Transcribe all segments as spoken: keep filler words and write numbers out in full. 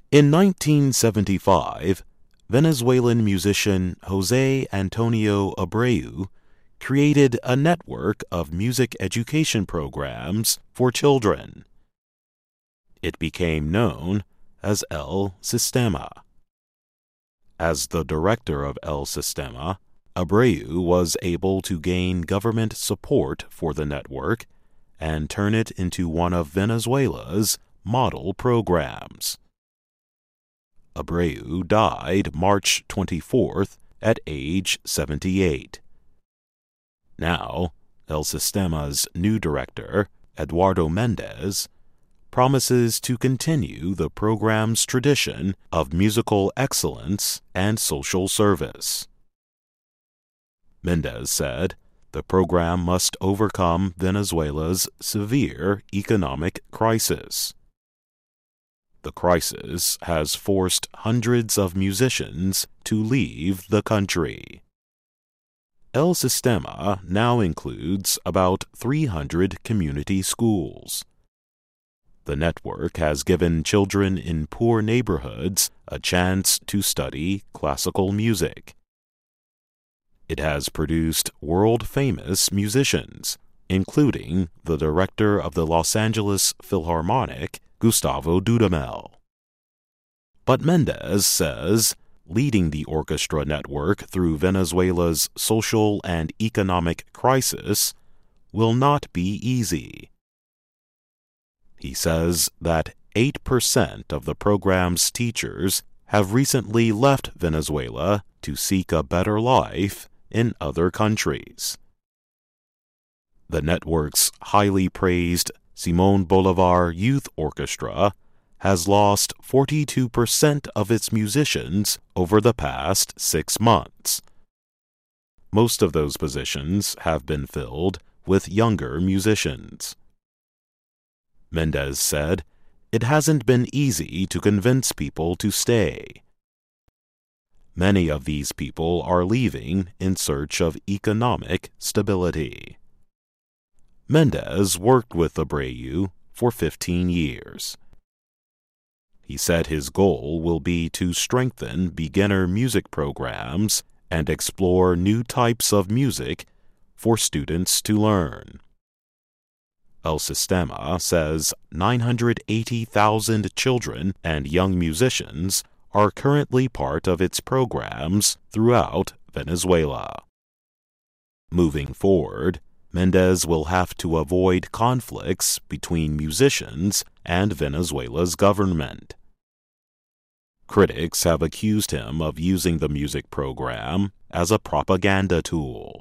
In nineteen seventy-five, Venezuelan musician Jose Antonio Abreu created a network of music education programs for children. It became known as El Sistema. As the director of El Sistema, Abreu was able to gain government support for the network and turn it into one of Venezuela's model programs. Abreu died March twenty-fourth at age seventy-eight. Now, El Sistema's new director, Eduardo Mendez, promises to continue the program's tradition of musical excellence and social service. Mendez said the program must overcome Venezuela's severe economic crisis. The crisis has forced hundreds of musicians to leave the country. El Sistema now includes about three hundred community schools. The network has given children in poor neighborhoods a chance to study classical music. It has produced world-famous musicians, including the director of the Los Angeles Philharmonic, Gustavo Dudamel. But Mendez says leading the orchestra network through Venezuela's social and economic crisis will not be easy. He says that eight percent of the program's teachers have recently left Venezuela to seek a better life in other countries. The network's highly praised Simón Bolívar Youth Orchestra has lost forty-two percent of its musicians over the past six months. Most of those positions have been filled with younger musicians. Mendez said it hasn't been easy to convince people to stay. Many of these people are leaving in search of economic stability. Mendez worked with Abreu for fifteen years. He said his goal will be to strengthen beginner music programs and explore new types of music for students to learn. El Sistema says nine hundred eighty thousand children and young musicians are currently part of its programs throughout Venezuela. Moving forward, Mendez will have to avoid conflicts between musicians and Venezuela's government. Critics have accused him of using the music program as a propaganda tool.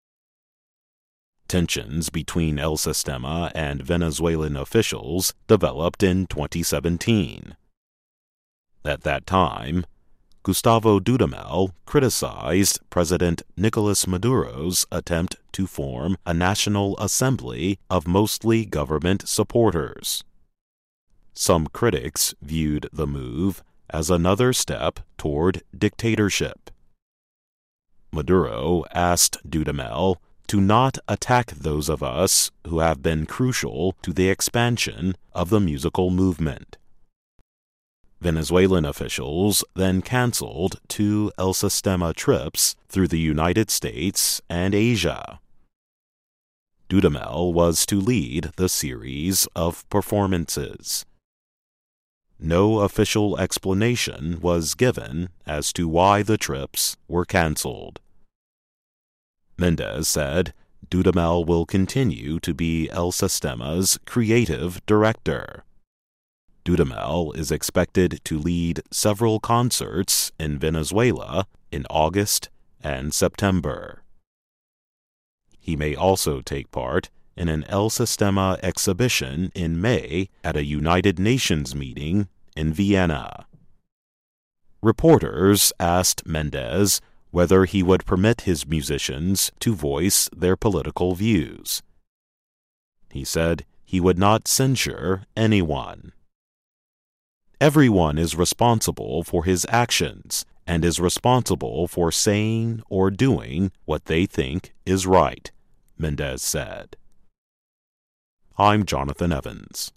Tensions between El Sistema and Venezuelan officials developed in twenty seventeen. At that time, Gustavo Dudamel criticized President Nicolas Maduro's attempt to form a national assembly of mostly government supporters. Some critics viewed the move as another step toward dictatorship. Maduro asked Dudamel to not attack those of us who have been crucial to the expansion of the musical movement. Venezuelan officials then canceled two El Sistema trips through the United States and Asia. Dudamel was to lead the series of performances. No official explanation was given as to why the trips were canceled. Mendez said Dudamel will continue to be El Sistema's creative director. Dudamel is expected to lead several concerts in Venezuela in August and September. He may also take part in an El Sistema exhibition in May at a United Nations meeting in Vienna. Reporters asked Mendez whether he would permit his musicians to voice their political views. He said he would not censure anyone. Everyone is responsible for his actions and is responsible for saying or doing what they think is right, Mendez said. I'm Jonathan Evans.